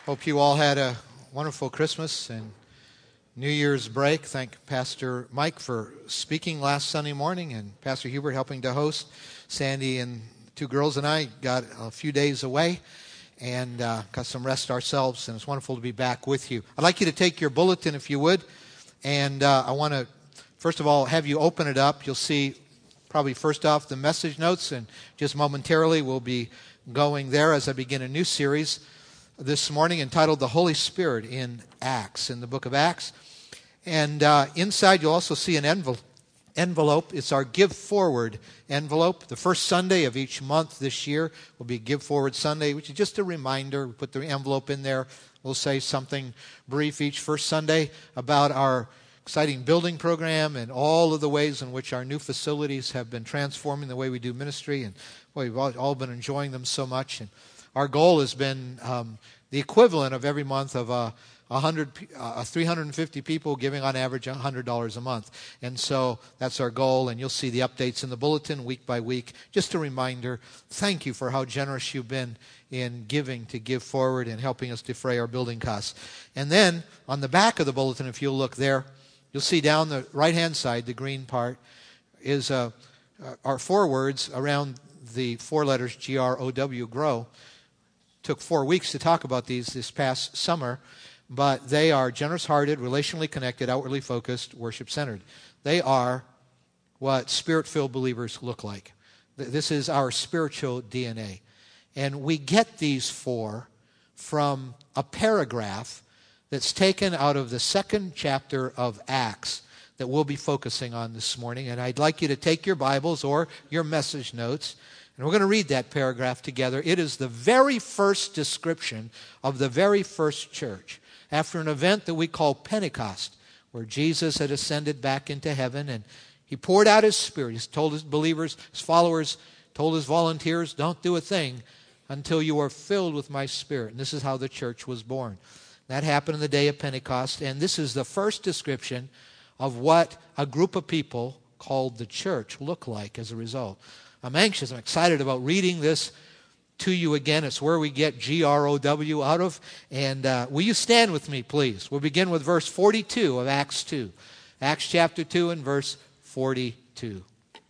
Hope you all had a wonderful Christmas and New Year's break. Thank Pastor Mike for speaking last Sunday morning and Pastor Hubert helping to host. Sandy and two girls and I got a few days away and got some rest ourselves, and it's wonderful to be back with you. I'd like you to take your bulletin if you would, and I want to first of all have you open it up. You'll see probably first off the message notes, and just momentarily we'll be going there as I begin a new series this morning entitled The Holy Spirit in Acts, in the book of Acts. And inside you'll also see an envelope. It's our Give Forward envelope. The first Sunday of each month this year will be Give Forward Sunday, which is just a reminder. We put the envelope in there. We'll say something brief each first Sunday about our exciting building program and all of the ways in which our new facilities have been transforming the way we do ministry. And boy, we've all been enjoying them so much. And our goal has been the equivalent of every month of 350 people giving on average $100 a month. And so that's our goal, and you'll see the updates in the bulletin week by week. Just a reminder, thank you for how generous you've been in giving to Give Forward and helping us defray our building costs. And then on the back of the bulletin, if you'll look there, you'll see down the right-hand side, the green part, is our 4 words around the 4 letters GROW, grow. Took 4 weeks to talk about these this past summer, but they are generous-hearted, relationally connected, outwardly focused, worship-centered. They are what Spirit-filled believers look like. This is our spiritual DNA. And we get these 4 from a paragraph that's taken out of the 2nd chapter of Acts that we'll be focusing on this morning. And I'd like you to take your Bibles or your message notes, and we're going to read that paragraph together. It is the very first description of the very first church after an event that we call Pentecost, where Jesus had ascended back into heaven and he poured out his Spirit. He told his believers, his followers, told his volunteers, don't do a thing until you are filled with my Spirit. And this is how the church was born. That happened on the day of Pentecost, and this is the first description of what a group of people called the church look like as a result. I'm anxious. I'm excited about reading this to you again. It's where we get GROW out of. And will you stand with me, please? We'll begin with verse 42 of Acts 2. Acts chapter 2 and verse 42.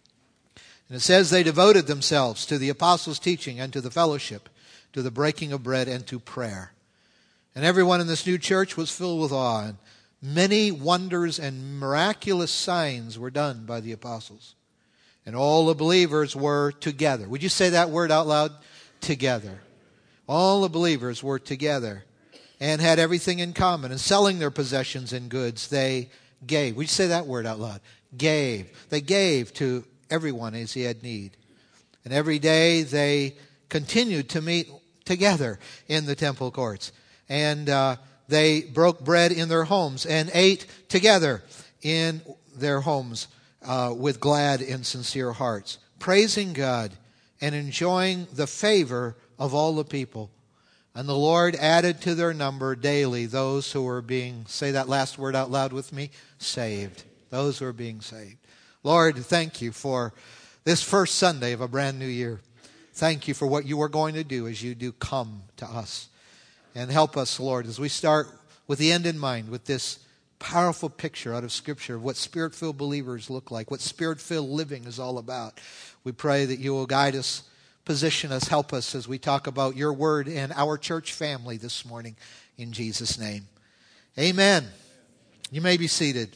And it says, they devoted themselves to the apostles' teaching and to the fellowship, to the breaking of bread and to prayer. And everyone in this new church was filled with awe. And many wonders and miraculous signs were done by the apostles. And all the believers were together. Would you say that word out loud? Together. All the believers were together and had everything in common. And selling their possessions and goods, they gave. Would you say that word out loud? Gave. They gave to everyone as he had need. And every day they continued to meet together in the temple courts. And they broke bread in their homes and ate together in their homes with glad and sincere hearts, praising God and enjoying the favor of all the people. And the Lord added to their number daily those who were being, say that last word out loud with me, saved. Those who are being saved. Lord, thank you for this first Sunday of a brand new year. Thank you for what you are going to do as you do come to us. And help us, Lord, as we start with the end in mind, with this powerful picture out of Scripture of what Spirit-filled believers look like, what Spirit-filled living is all about. We pray that you will guide us, position us, help us as we talk about your word and our church family this morning in Jesus' name. Amen. You may be seated.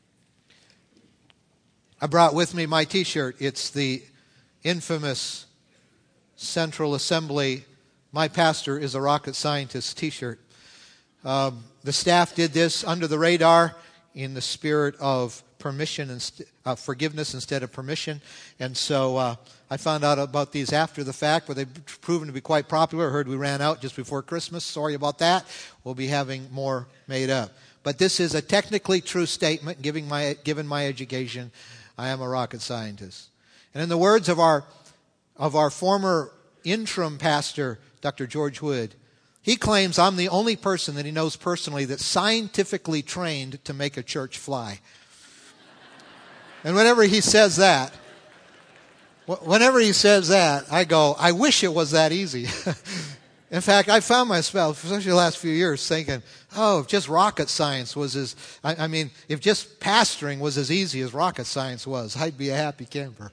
I brought with me my t-shirt. It's the infamous Central Assembly "My Pastor is a Rocket Scientist" t-shirt. The staff did this under the radar in the spirit of permission and forgiveness instead of permission. And so I found out about these after the fact, but they've proven to be quite popular. I heard we ran out just before Christmas. Sorry about that. We'll be having more made up. But this is a technically true statement, given my education. I am a rocket scientist. And in the words of our former interim pastor, Dr. George Wood, he claims I'm the only person that he knows personally that's scientifically trained to make a church fly. And whenever he says that, I go, I wish it was that easy. In fact, I found myself, especially the last few years, thinking, oh, if just rocket science was if just pastoring was as easy as rocket science was, I'd be a happy camper.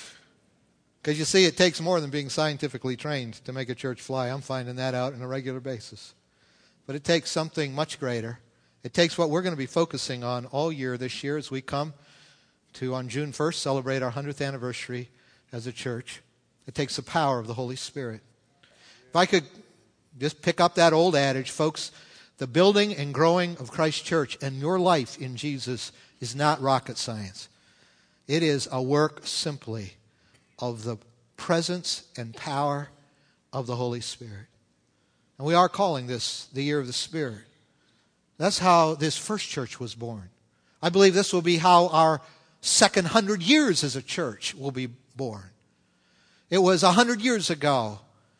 Because you see, it takes more than being scientifically trained to make a church fly. I'm finding that out on a regular basis. But it takes something much greater. It takes what we're going to be focusing on all year this year as we come to, on June 1st, celebrate our 100th anniversary as a church. It takes the power of the Holy Spirit. If I could just pick up that old adage, folks, the building and growing of Christ Church and your life in Jesus is not rocket science. It is a work simply of the presence and power of the Holy Spirit. And we are calling this the year of the Spirit. That's how this first church was born. I believe this will be how our second 100 years as a church will be born. It was 100 years ago,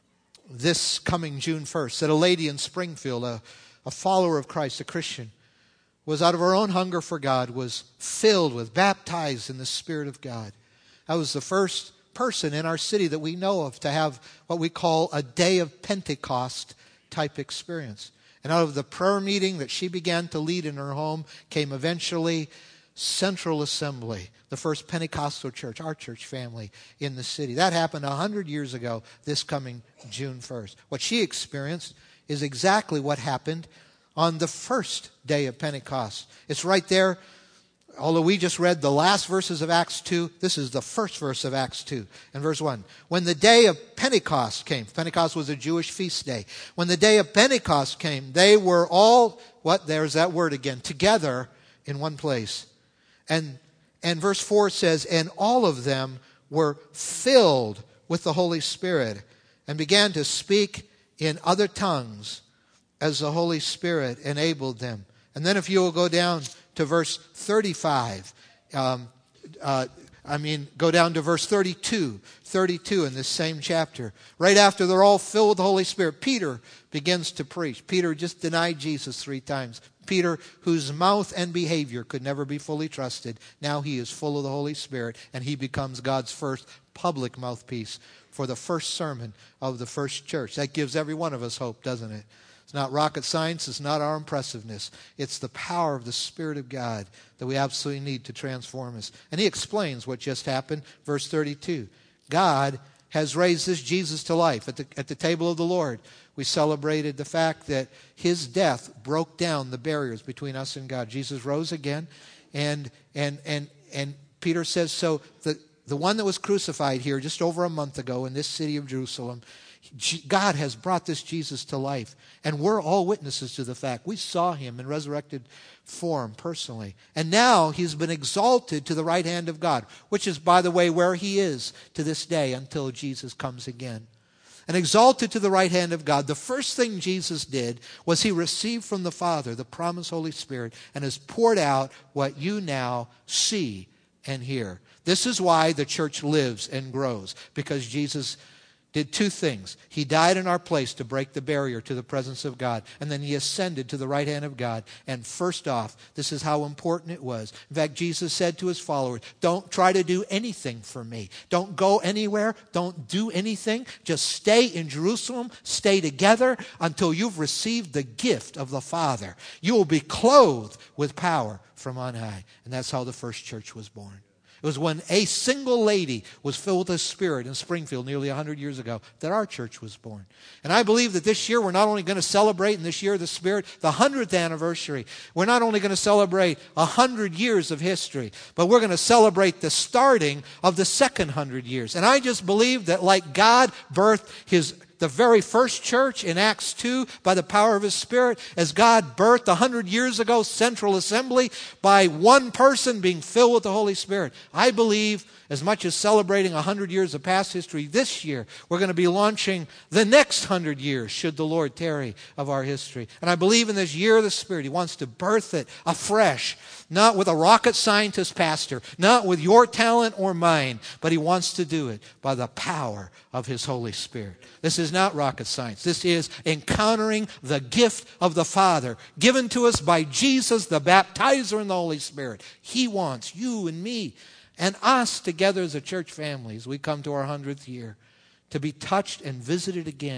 this coming June 1st, that a lady in Springfield, a follower of Christ, a Christian, was out of her own hunger for God, was filled with, baptized in the Spirit of God. That was the first person in our city that we know of to have what we call a day of Pentecost type experience. And out of the prayer meeting that she began to lead in her home came eventually Central Assembly, the first Pentecostal church, our church family in the city. That happened 100 years ago, this coming June 1st. What she experienced is exactly what happened on the first day of Pentecost. It's right there. Although we just read the last verses of Acts 2, this is the first verse of Acts 2. And verse 1, when the day of Pentecost came, Pentecost was a Jewish feast day. When the day of Pentecost came, they were all, there's that word again, together in one place. And verse 4 says, and all of them were filled with the Holy Spirit and began to speak in other tongues as the Holy Spirit enabled them. And then if you will go down to verse 35, go down to verse 32 in this same chapter. Right after they're all filled with the Holy Spirit, Peter begins to preach. Peter just denied Jesus 3 times. Peter, whose mouth and behavior could never be fully trusted, now he is full of the Holy Spirit, and he becomes God's first public mouthpiece for the first sermon of the first church. That gives every one of us hope, doesn't it? It's not rocket science. It's not our impressiveness. It's the power of the Spirit of God that we absolutely need to transform us. And he explains what just happened. Verse 32. God has raised this Jesus to life. At the table of the Lord, we celebrated the fact that his death broke down the barriers between us and God. Jesus rose again. And Peter says, so the one that was crucified here just over a month ago in this city of Jerusalem, God has brought this Jesus to life. And we're all witnesses to the fact. We saw him in resurrected form personally. And now he's been exalted to the right hand of God, which is, by the way, where he is to this day until Jesus comes again. And exalted to the right hand of God, the first thing Jesus did was he received from the Father the promised Holy Spirit and has poured out what you now see and hear. This is why the church lives and grows, because Jesus did 2 things. He died in our place to break the barrier to the presence of God. And then he ascended to the right hand of God. And first off, this is how important it was. In fact, Jesus said to his followers, don't try to do anything for me. Don't go anywhere. Don't do anything. Just stay in Jerusalem. Stay together until you've received the gift of the Father. You will be clothed with power from on high. And that's how the first church was born. It was when a single lady was filled with the Spirit in Springfield nearly 100 years ago that our church was born. And I believe that this year we're not only going to celebrate in this year of the Spirit the 100th anniversary. We're not only going to celebrate 100 years of history, but we're going to celebrate the starting of the second 100 years. And I just believe that like God birthed the very first church in Acts 2 by the power of his Spirit, as God birthed 100 years ago Central Assembly by one person being filled with the Holy Spirit. I believe, as much as celebrating 100 years of past history, this year we're going to be launching the next 100 years, should the Lord tarry, of our history. And I believe in this year of the Spirit, he wants to birth it afresh, not with a rocket scientist pastor, not with your talent or mine, but he wants to do it by the power of his Holy Spirit. This is not rocket science. This is encountering the gift of the Father given to us by Jesus, the baptizer in the Holy Spirit. He wants you and me and us together as a church family, as we come to our 100th year, to be touched and visited again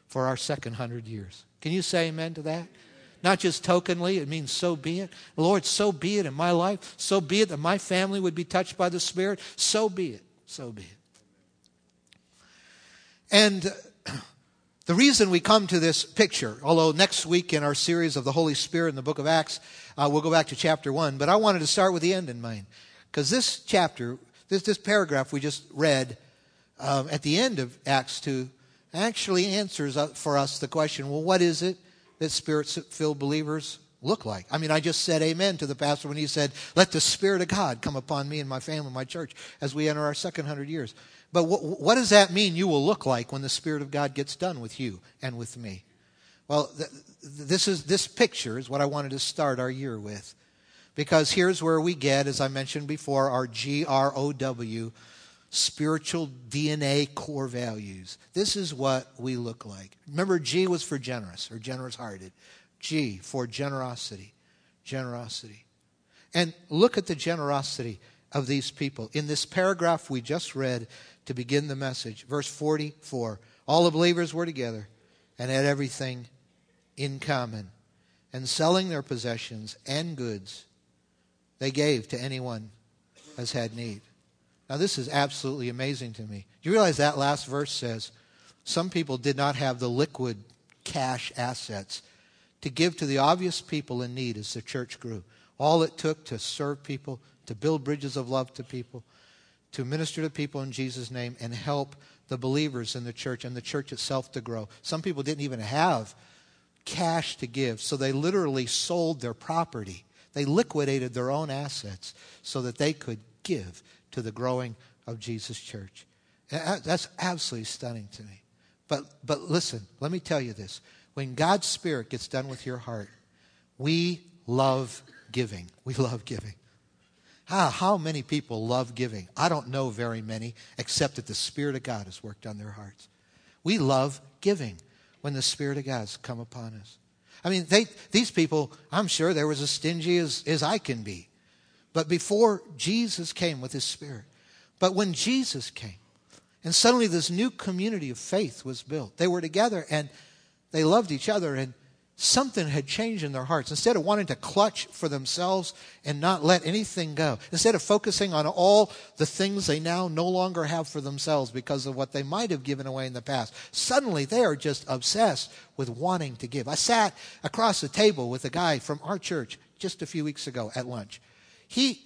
for our second 100 years. Can you say amen to that? Not just tokenly, it means so be it. Lord, so be it in my life. So be it that my family would be touched by the Spirit. So be it. So be it. And the reason we come to this picture, although next week in our series of the Holy Spirit in the book of Acts, we'll go back to chapter 1, but I wanted to start with the end in mind. Because this chapter, this paragraph we just read at the end of Acts 2 actually answers for us the question, well, what is it that Spirit-filled believers look like? I mean, I just said amen to the pastor when he said, let the Spirit of God come upon me and my family, my church, as we enter our second 100 years. But what does that mean you will look like when the Spirit of God gets done with you and with me? Well, this picture is what I wanted to start our year with. Because here's where we get, as I mentioned before, our GROW, spiritual DNA core values. This is what we look like. Remember, G was for generous or generous-hearted. G for generosity. Generosity. And look at the generosity of these people. In this paragraph we just read to begin the message, verse 44, all the believers were together and had everything in common. And selling their possessions and goods, they gave to anyone as had need. Now this is absolutely amazing to me. Do you realize that last verse says some people did not have the liquid cash assets to give to the obvious people in need as the church grew. All it took to serve people, to build bridges of love to people, to minister to people in Jesus' name and help the believers in the church and the church itself to grow. Some people didn't even have cash to give, so they literally sold their property. They liquidated their own assets so that they could give to the growing of Jesus' church. That's absolutely stunning to me. But listen, let me tell you this. When God's Spirit gets done with your heart, we love giving. We love giving. How many people love giving? I don't know very many, except that the Spirit of God has worked on their hearts. We love giving when the Spirit of God has come upon us. I mean, these people, I'm sure they were as stingy as I can be. But before Jesus came with His Spirit, but when Jesus came, and suddenly this new community of faith was built. They were together and they loved each other, and something had changed in their hearts. Instead of wanting to clutch for themselves and not let anything go, instead of focusing on all the things they now no longer have for themselves because of what they might have given away in the past, suddenly they are just obsessed with wanting to give. I sat across the table with a guy from our church just a few weeks ago at lunch. He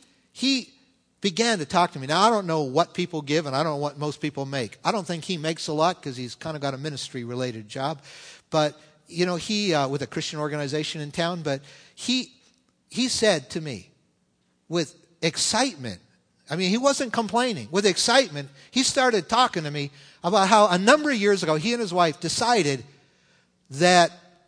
began to talk to me. Now, I don't know what people give, and I don't know what most people make. I don't think he makes a lot because he's kind of got a ministry-related job. But, you know, he, with a Christian organization in town, but he said to me with excitement, I mean, he wasn't complaining. With excitement, he started talking to me about how a number of years ago, he and his wife decided that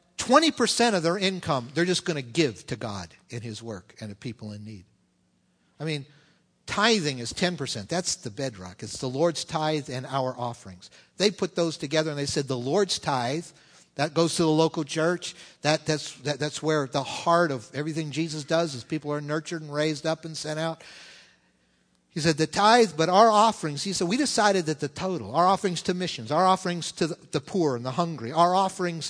20% of their income, they're just going to give to God in His work and to people in need. I mean, tithing is 10%. That's the bedrock. It's the Lord's tithe and our offerings. They put those together and they said the Lord's tithe, that goes to the local church. That's where the heart of everything Jesus does is people are nurtured and raised up and sent out. He said the tithe, but our offerings, he said we decided that the total, our offerings to missions, our offerings to the poor and the hungry, our offerings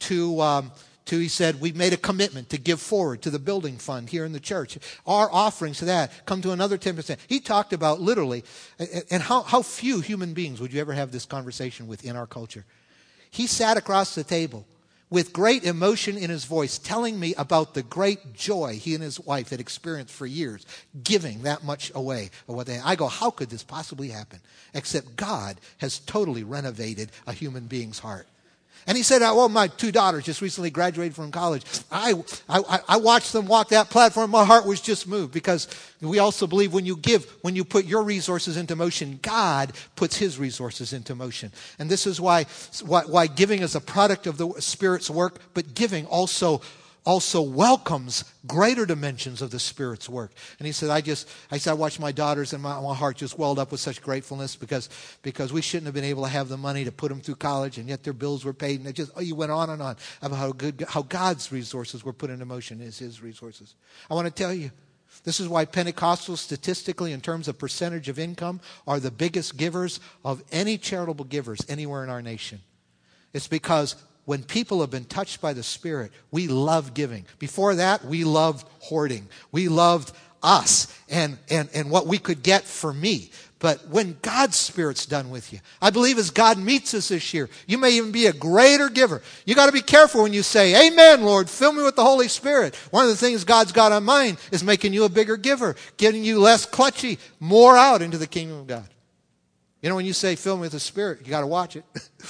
to he said, we made a commitment to give forward to the building fund here in the church. Our offerings to that come to another 10%. He talked about literally, and how few human beings would you ever have this conversation with in our culture. He sat across the table with great emotion in his voice, telling me about the great joy he and his wife had experienced for years, giving that much away of what they. I go, how could this possibly happen? Except God has totally renovated a human being's heart. And he said, well, my two daughters just recently graduated from college. I watched them walk that platform. My heart was just moved because we also believe when you give, when you put your resources into motion, God puts His resources into motion. And this is why giving is a product of the Spirit's work, but giving also welcomes greater dimensions of the Spirit's work. And he said, I watched my daughters and my heart just welled up with such gratefulness because we shouldn't have been able to have the money to put them through college, and yet their bills were paid. And you went on and on about how God's resources were put into motion as His resources. I want to tell you, this is why Pentecostals statistically in terms of percentage of income are the biggest givers of any charitable givers anywhere in our nation. It's because when people have been touched by the Spirit, we love giving. Before that, we loved hoarding. We loved us and what we could get for me. But when God's Spirit's done with you, I believe as God meets us this year, you may even be a greater giver. You got to be careful when you say, "Amen, Lord, fill me with the Holy Spirit." One of the things God's got on mind is making you a bigger giver, getting you less clutchy, more out into the kingdom of God. You know, when you say, "Fill me with the Spirit," you got to watch it.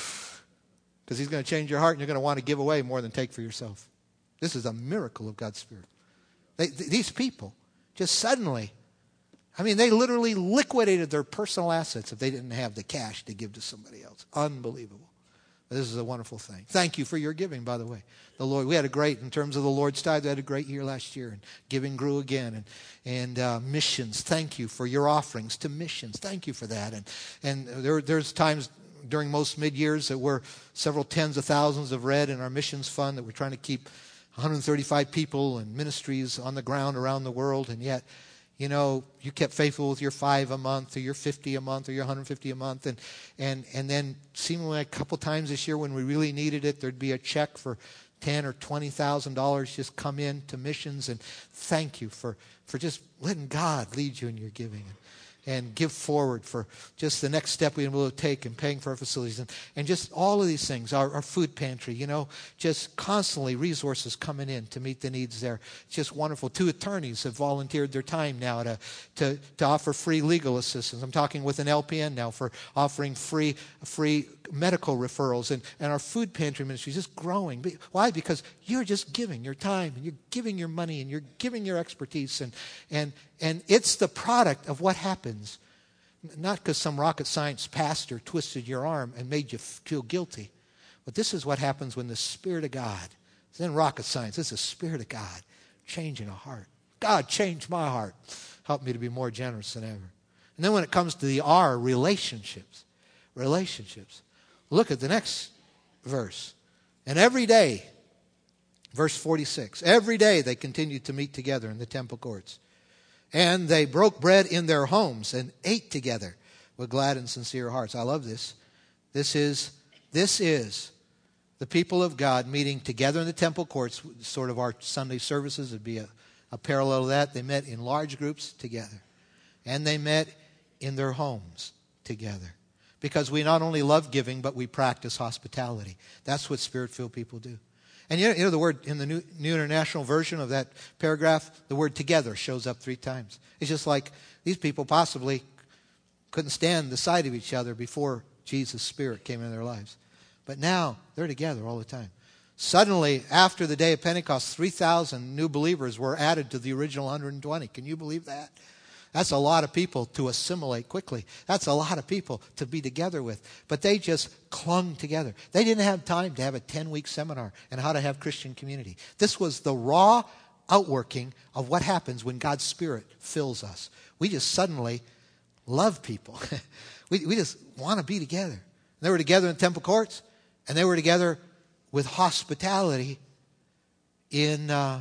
Because He's going to change your heart and you're going to want to give away more than take for yourself. This is a miracle of God's Spirit. These people just suddenly, they literally liquidated their personal assets if they didn't have the cash to give to somebody else. Unbelievable. This is a wonderful thing. Thank you for your giving, by the way. The Lord, we had in terms of the Lord's tithe, we had a great year last year, and giving grew again. And missions, thank you for your offerings to missions. Thank you for that. And there's times during most mid-years that we're several tens of thousands have read in our missions fund that we're trying to keep 135 people and ministries on the ground around the world, and yet, you kept faithful with your $5 a month or your $50 a month or your $150 a month. And then seemingly a couple times this year when we really needed it, there'd be a check for $10,000 or $20,000 just come in to missions. And thank you for just letting God lead you in your giving. And give forward for just the next step we will take in paying for our facilities. And just all of these things, our food pantry, just constantly resources coming in to meet the needs there. It's just wonderful. 2 attorneys have volunteered their time now to offer free legal assistance. I'm talking with an LPN now for offering free medical referrals. And our food pantry ministry is just growing. Why? Because you're just giving your time, and you're giving your money, and you're giving your expertise. And it's the product of what happens. Not because some rocket science pastor twisted your arm and made you feel guilty. But this is what happens when the Spirit of God, it's in rocket science, it's the Spirit of God changing a heart. God, change my heart. Help me to be more generous than ever. And then when it comes to the R, relationships. Look at the next verse. And every day, verse 46, every day they continued to meet together in the temple courts. And they broke bread in their homes and ate together with glad and sincere hearts. I love this. This is the people of God meeting together in the temple courts, sort of our Sunday services. Would be a parallel to that. They met in large groups together. And they met in their homes together. Because we not only love giving, but we practice hospitality. That's what Spirit-filled people do. And you know the word in the New International Version of that paragraph, the word together shows up 3 times. It's just like these people possibly couldn't stand the sight of each other before Jesus' Spirit came into their lives. But now they're together all the time. Suddenly, after the day of Pentecost, 3,000 new believers were added to the original 120. Can you believe that? That's a lot of people to assimilate quickly. That's a lot of people to be together with. But they just clung together. They didn't have time to have a 10-week seminar on how to have Christian community. This was the raw outworking of what happens when God's Spirit fills us. We just suddenly love people. we just want to be together. And they were together in temple courts, and they were together with hospitality in their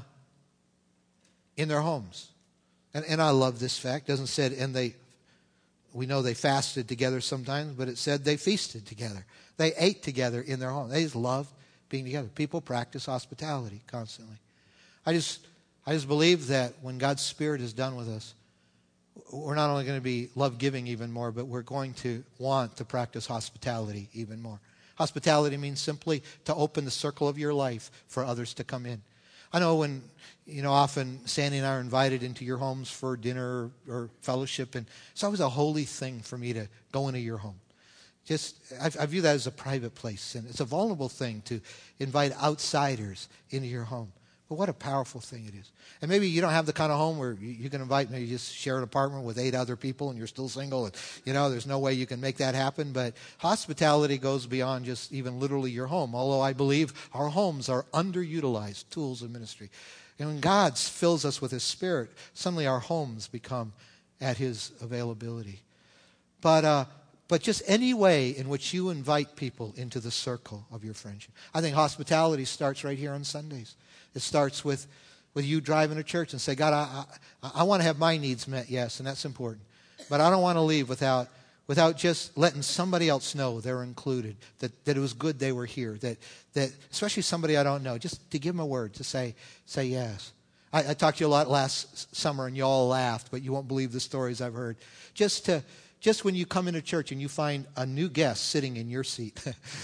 homes. And I love this fact. It doesn't say, we know they fasted together sometimes, but it said they feasted together. They ate together in their home. They just loved being together. People practice hospitality constantly. I just believe that when God's Spirit is done with us, we're not only going to be love-giving even more, but we're going to want to practice hospitality even more. Hospitality means simply to open the circle of your life for others to come in. I know when, often Sandy and I are invited into your homes for dinner or fellowship, and it's always a holy thing for me to go into your home. I view that as a private place, and it's a vulnerable thing to invite outsiders into your home. But what a powerful thing it is. And maybe you don't have the kind of home where you can invite, maybe just share an apartment with 8 other people and you're still single, and there's no way you can make that happen. But hospitality goes beyond just even literally your home, although I believe our homes are underutilized tools of ministry. And when God fills us with His Spirit, suddenly our homes become at His availability. But just any way in which you invite people into the circle of your friendship. I think hospitality starts right here on Sundays. It starts with you driving to church and say, God, I want to have my needs met, yes, and that's important. But I don't want to leave without without just letting somebody else know they're included, that it was good they were here, that especially somebody I don't know, just to give them a word, to say yes. I talked to you a lot last summer, and you all laughed, but you won't believe the stories I've heard. Just when you come into church and you find a new guest sitting in your seat,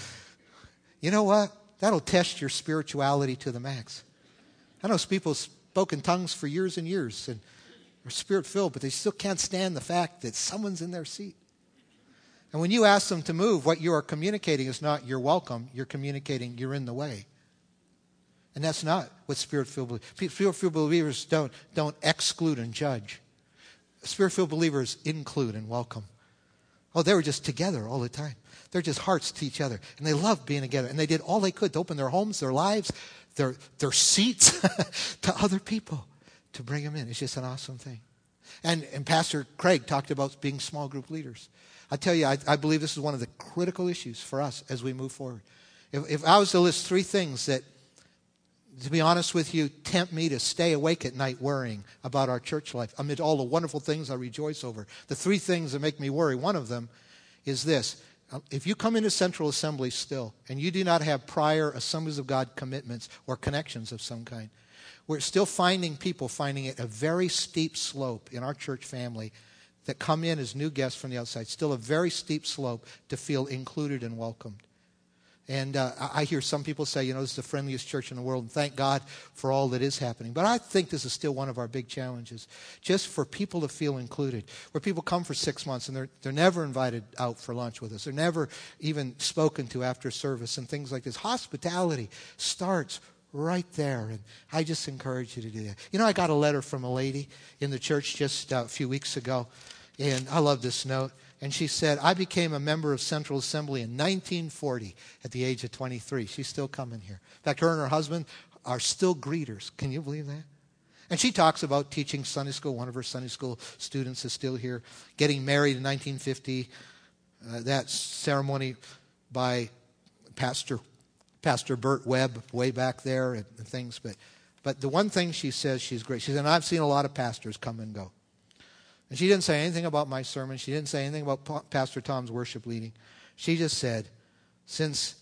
you know what? That'll test your spirituality to the max. I know people spoke in tongues for years and years and are spirit-filled, but they still can't stand the fact that someone's in their seat. And when you ask them to move, what you are communicating is not you're welcome. You're communicating you're in the way. And that's not what Spirit-filled believers. Spirit-filled believers don't exclude and judge. Spirit-filled believers include and welcome. Oh, they were just together all the time. They're just hearts to each other. And they loved being together. And they did all they could to open their homes, their lives, their seats to other people to bring them in. It's just an awesome thing. And Pastor Craig talked about being small group leaders. I tell you, I believe this is one of the critical issues for us as we move forward. If I was to list 3 things that, to be honest with you, tempt me to stay awake at night worrying about our church life, amid all the wonderful things I rejoice over, the 3 things that make me worry, one of them is this. If you come into Central Assembly still, and you do not have prior Assemblies of God commitments or connections of some kind, we're still finding it a very steep slope in our church family that come in as new guests from the outside, still a very steep slope to feel included and welcomed. And I hear some people say, this is the friendliest church in the world, and thank God for all that is happening. But I think this is still one of our big challenges, just for people to feel included. Where people come for 6 months, and they're never invited out for lunch with us. They're never even spoken to after service and things like this. Hospitality starts right there, and I just encourage you to do that. I got a letter from a lady in the church just a few weeks ago, and I love this note. And she said, I became a member of Central Assembly in 1940 at the age of 23. She's still coming here. In fact, her and her husband are still greeters. Can you believe that? And she talks about teaching Sunday school. One of her Sunday school students is still here. Getting married in 1950. That ceremony by Pastor Bert Webb way back there and things. But the one thing she says she's great. She said, I've seen a lot of pastors come and go. And she didn't say anything about my sermon. She didn't say anything about Pastor Tom's worship leading. She just said, since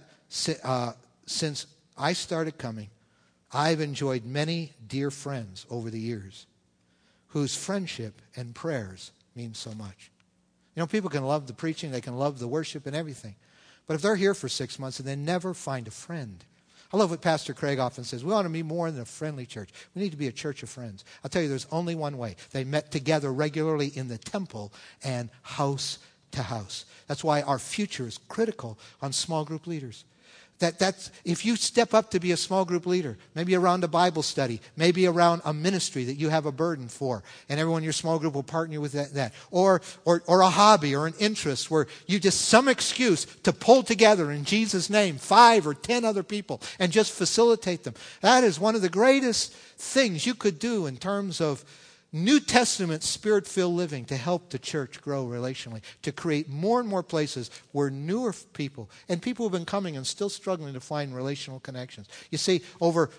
I started coming, I've enjoyed many dear friends over the years whose friendship and prayers mean so much. People can love the preaching, they can love the worship and everything. But if they're here for 6 months and they never find a friend, I love what Pastor Craig often says. We ought to be more than a friendly church. We need to be a church of friends. I'll tell you, there's only one way. They met together regularly in the temple and house to house. That's why our future is critical on small group leaders. That's if you step up to be a small group leader, maybe around a Bible study, maybe around a ministry that you have a burden for, and everyone in your small group will partner you with that. Or a hobby or an interest where you just some excuse to pull together in Jesus' name 5 or 10 other people and just facilitate them. That is one of the greatest things you could do in terms of New Testament Spirit-filled living to help the church grow relationally, to create more and more places where newer people, and people who have been coming and still struggling to find relational connections. You see, over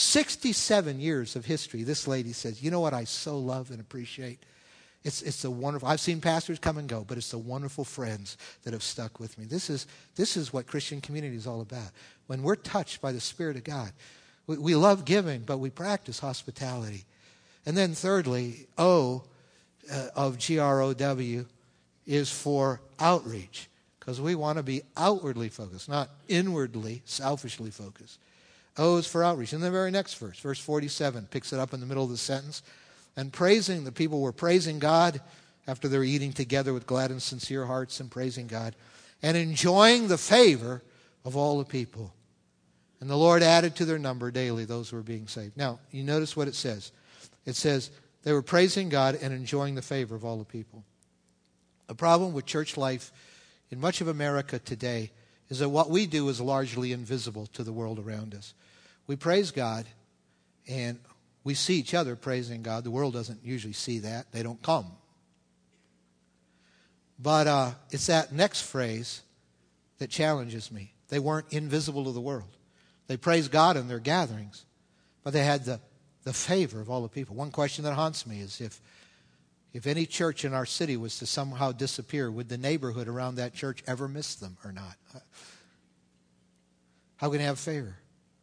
67 years of history, this lady says, you know what I so love and appreciate? It's the wonderful, I've seen pastors come and go, but it's the wonderful friends that have stuck with me. This is what Christian community is all about. When we're touched by the Spirit of God, we love giving, but we practice hospitality. And then thirdly, O of GROW is for outreach, because we want to be outwardly focused, not inwardly, selfishly focused. O is for outreach. In the very next verse, verse 47, picks it up in the middle of the sentence. And praising, the people were praising God after they were eating together with glad and sincere hearts and praising God, and enjoying the favor of all the people. And the Lord added to their number daily those who were being saved. Now, you notice what it says. It says they were praising God and enjoying the favor of all the people. The problem with church life in much of America today is that what we do is largely invisible to the world around us. We praise God and we see each other praising God. The world doesn't usually see that. They don't come. But it's that next phrase that challenges me. They weren't invisible to the world. They praised God in their gatherings, but they had the favor of all the people. One question that haunts me is If any church in our city was to somehow disappear, would the neighborhood around that church ever miss them or not? How can they have favor?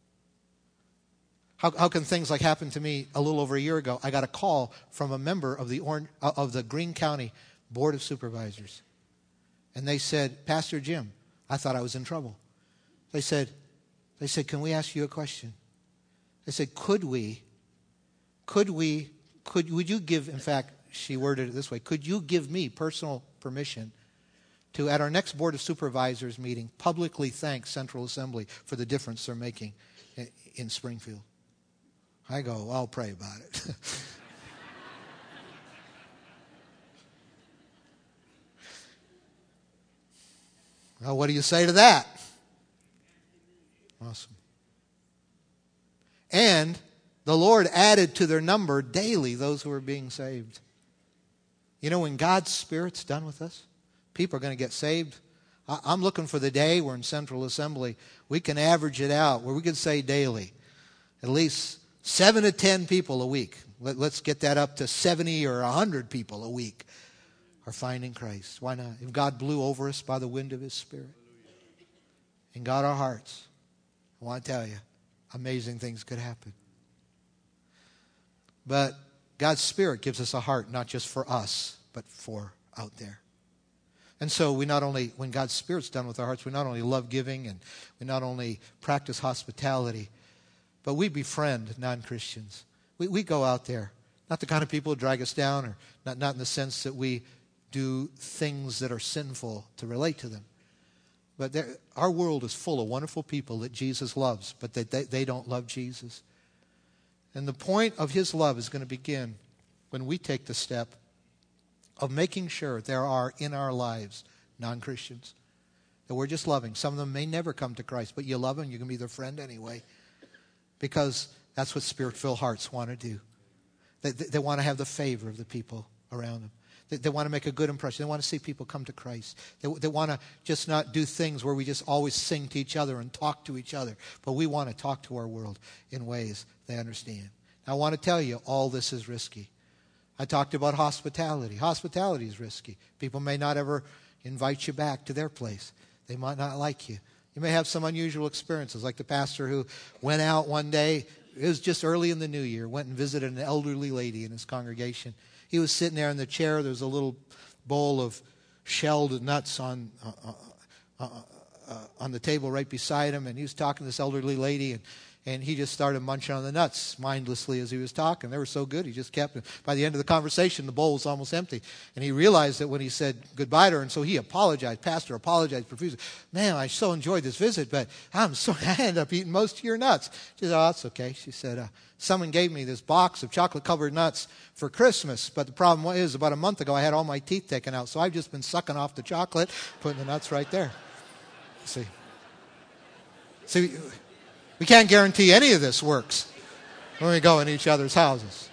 How can things like happen to me a little over a year ago? I got a call from a member of the Greene County Board of Supervisors. And they said, Pastor Jim, I thought I was in trouble. They said, can we ask you a question? They said, would you give, in fact, she worded it this way, could you give me personal permission to, at our next Board of Supervisors meeting, publicly thank Central Assembly for the difference they're making in Springfield? I go, I'll pray about it. Well, what do you say to that? Awesome. And the Lord added to their number daily those who were being saved. You know, when God's Spirit's done with us, people are going to get saved. I'm looking for the day where in Central Assembly we can average it out, where we can say daily, at least 7 to 10 people a week. Let's get that up to 70 or 100 people a week are finding Christ. Why not? If God blew over us by the wind of His Spirit and got our hearts, I want to tell you, amazing things could happen. But God's Spirit gives us a heart not just for us, but for out there. And so we not only, when God's Spirit's done with our hearts, we not only love giving and we not only practice hospitality, but we befriend non-Christians. We go out there. Not the kind of people who drag us down, or not in the sense that we do things that are sinful to relate to them. But our world is full of wonderful people that Jesus loves, but that they don't love Jesus. And the point of His love is going to begin when we take the step of making sure there are in our lives non-Christians that we're just loving. Some of them may never come to Christ, but you love them, you can be their friend anyway. Because that's what Spirit-filled hearts want to do. They want to have the favor of the people around them. They want to make a good impression. They want to see people come to Christ. They want to just not do things where we just always sing to each other and talk to each other. But we want to talk to our world in ways they understand. Now, I want to tell you, all this is risky. I talked about hospitality. Hospitality is risky. People may not ever invite you back to their place. They might not like you. You may have some unusual experiences, like the pastor who went out one day. It was just early in the new year, went and visited an elderly lady in his congregation. He was sitting there in the chair. There was a little bowl of shelled nuts on the table right beside him, and he was talking to this elderly lady, and he just started munching on the nuts mindlessly as he was talking. They were so good, he just kept it. By the end of the conversation, the bowl was almost empty. And he realized that when he said goodbye to her, and so he apologized. Pastor apologized profusely. Man, I so enjoyed this visit, but I ended up eating most of your nuts. She said, oh, that's okay. She said, someone gave me this box of chocolate-covered nuts for Christmas, but the problem is about a month ago I had all my teeth taken out, so I've just been sucking off the chocolate, putting the nuts right there. See, we can't guarantee any of this works when we go in each other's houses.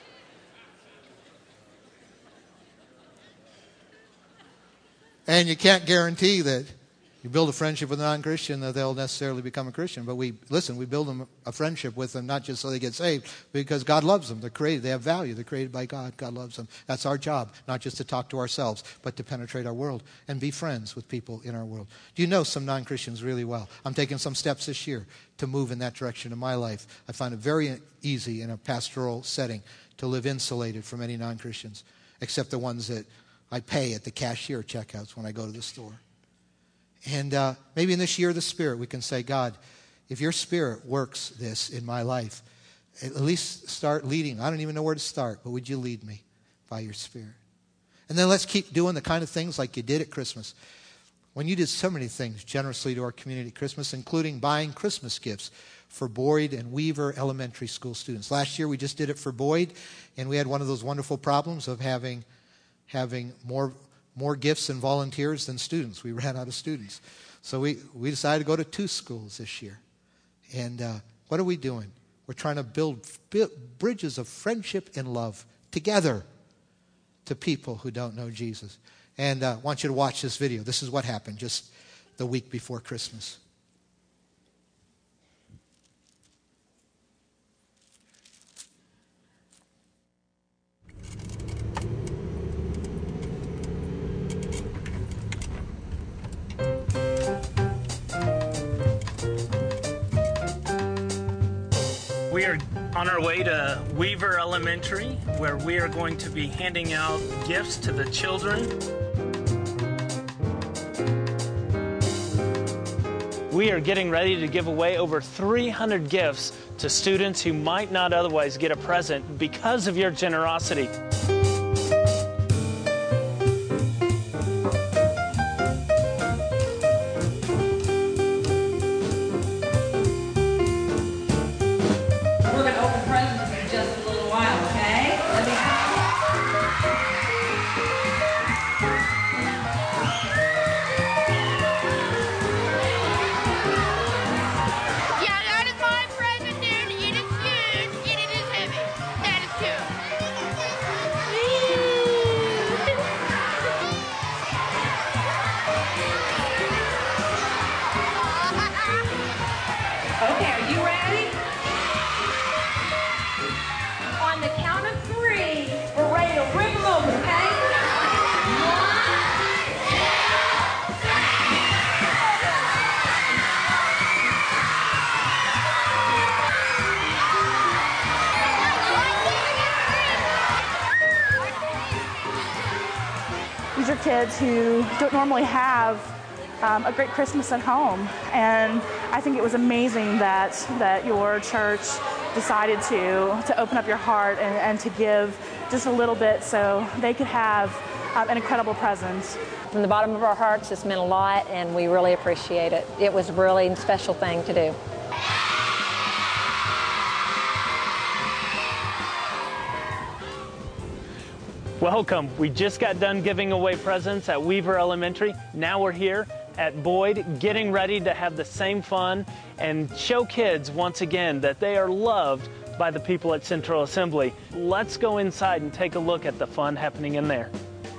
And you can't guarantee that you build a friendship with a non-Christian that they'll necessarily become a Christian. But we build them a friendship with them, not just so they get saved, because God loves them. They're created. They have value. They're created by God. God loves them. That's our job, not just to talk to ourselves, but to penetrate our world and be friends with people in our world. Do you know some non-Christians really well? I'm taking some steps this year to move in that direction in my life. I find it very easy in a pastoral setting to live insulated from any non-Christians, except the ones that I pay at the cashier checkouts when I go to the store. And maybe in this year of the Spirit, we can say, God, if your Spirit works this in my life, at least start leading. I don't even know where to start, but would you lead me by your Spirit? And then let's keep doing the kind of things like you did at Christmas. When you did so many things generously to our community at Christmas, including buying Christmas gifts for Boyd and Weaver elementary school students. Last year we just did it for Boyd, and we had one of those wonderful problems of having more gifts and volunteers than students. We ran out of students. So we decided to go to 2 schools this year. And what are we doing? We're trying to build bridges of friendship and love together to people who don't know Jesus. And I want you to watch this video. This is what happened just the week before Christmas. We are on our way to Weaver Elementary, where we are going to be handing out gifts to the children. We are getting ready to give away over 300 gifts to students who might not otherwise get a present because of your generosity. Okay, are you ready? On the count of 3, we're ready to rip them open, okay? 1. These are kids who don't normally have a great Christmas at home, and I think it was amazing that your church decided to open up your heart and to give just a little bit so they could have an incredible present. From the bottom of our hearts, it's meant a lot, and we really appreciate it. It was a really special thing to do. Welcome. We just got done giving away presents at Weaver Elementary. Now we're here at Boyd, getting ready to have the same fun and show kids once again that they are loved by the people at Central Assembly. Let's go inside and take a look at the fun happening in there.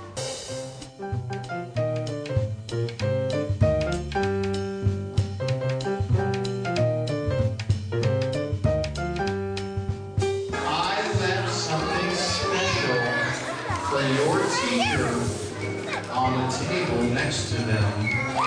I left something special for your teacher on the table next to them.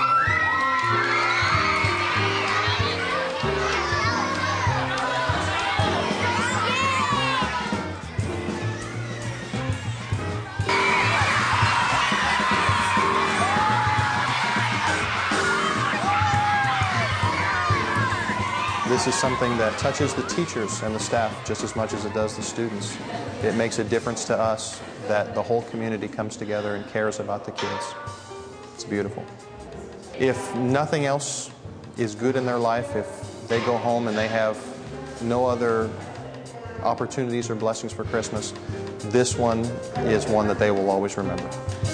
This is something that touches the teachers and the staff just as much as it does the students. It makes a difference to us that the whole community comes together and cares about the kids. It's beautiful. If nothing else is good in their life, if they go home and they have no other opportunities or blessings for Christmas, this one is one that they will always remember.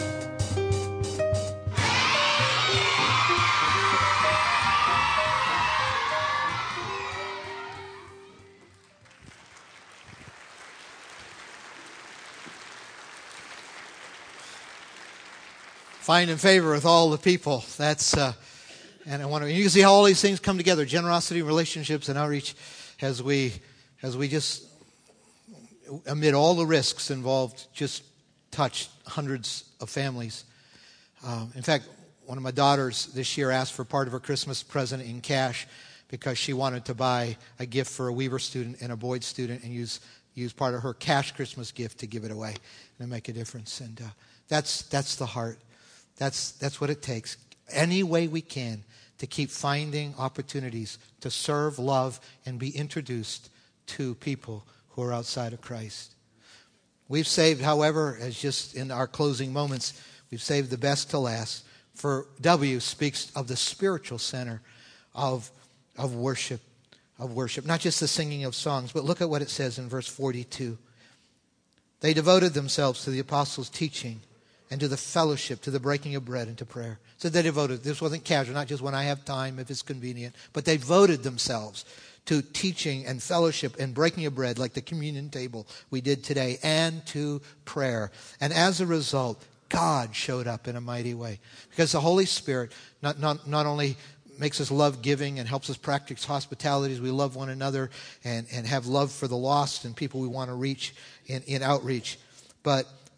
Find in favor with all the people. That's and I want to. You can see how all these things come together: generosity, relationships, and outreach. As we just amid all the risks involved, just touched hundreds of families. In fact, one of my daughters this year asked for part of her Christmas present in cash because she wanted to buy a gift for a Weaver student and a Boyd student and use part of her cash Christmas gift to give it away and make a difference. And that's the heart. That's what it takes. Any way we can to keep finding opportunities to serve, love, and be introduced to people who are outside of Christ. We've saved, however, as just in our closing moments, we've saved the best to last. For W speaks of the spiritual center of worship, not just the singing of songs, but look at what it says in verse 42. They devoted themselves to the apostles' teaching and to the fellowship, to the breaking of bread, and to prayer. So they devoted. This wasn't casual, not just when I have time, if it's convenient, but they devoted themselves to teaching and fellowship and breaking of bread, like the communion table we did today, and to prayer. And as a result, God showed up in a mighty way. Because the Holy Spirit not only makes us love giving and helps us practice hospitality as we love one another and have love for the lost and people we want to reach in outreach, but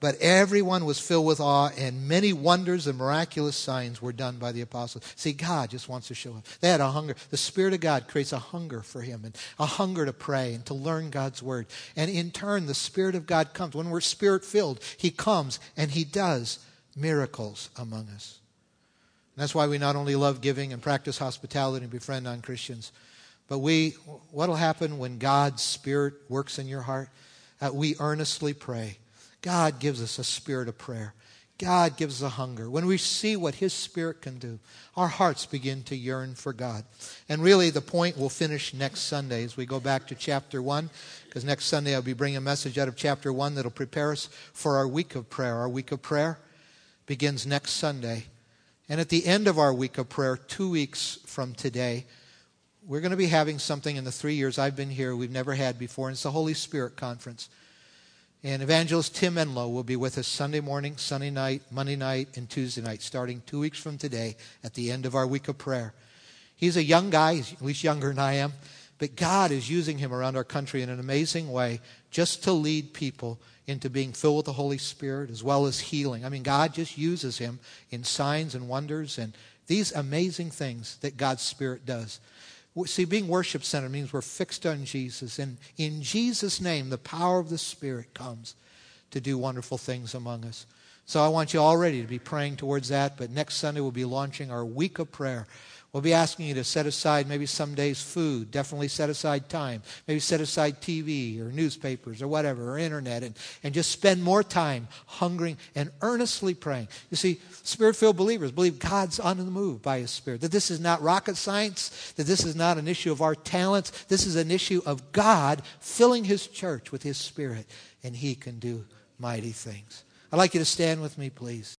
But everyone was filled with awe, and many wonders and miraculous signs were done by the apostles. See, God just wants to show up. They had a hunger. The Spirit of God creates a hunger for Him, and a hunger to pray and to learn God's Word. And in turn, the Spirit of God comes. When we're Spirit-filled, He comes and He does miracles among us. And that's why we not only love giving and practice hospitality and befriend non-Christians, but what will happen when God's Spirit works in your heart? We earnestly pray. God gives us a spirit of prayer. God gives us a hunger. When we see what His Spirit can do, our hearts begin to yearn for God. And really the point will finish next Sunday as we go back to chapter 1, because next Sunday I'll be bringing a message out of chapter 1 that will prepare us for our week of prayer. Our week of prayer begins next Sunday. And at the end of our week of prayer, 2 weeks from today, we're going to be having something in the 3 years I've been here we've never had before, and it's the Holy Spirit Conference. And Evangelist Tim Enlow will be with us Sunday morning, Sunday night, Monday night, and Tuesday night, starting 2 weeks from today at the end of our week of prayer. He's a young guy, he's at least younger than I am, but God is using him around our country in an amazing way just to lead people into being filled with the Holy Spirit as well as healing. I mean, God just uses him in signs and wonders and these amazing things that God's Spirit does. See, being worship center means we're fixed on Jesus. And in Jesus' name, the power of the Spirit comes to do wonderful things among us. So I want you already to be praying towards that. But next Sunday, we'll be launching our week of prayer. We'll be asking you to set aside maybe some days food. Definitely set aside time. Maybe set aside TV or newspapers or whatever, or internet. And just spend more time hungering and earnestly praying. You see, Spirit-filled believers believe God's on the move by His Spirit. That this is not rocket science. That this is not an issue of our talents. This is an issue of God filling His church with His Spirit. And He can do mighty things. I'd like you to stand with me, please.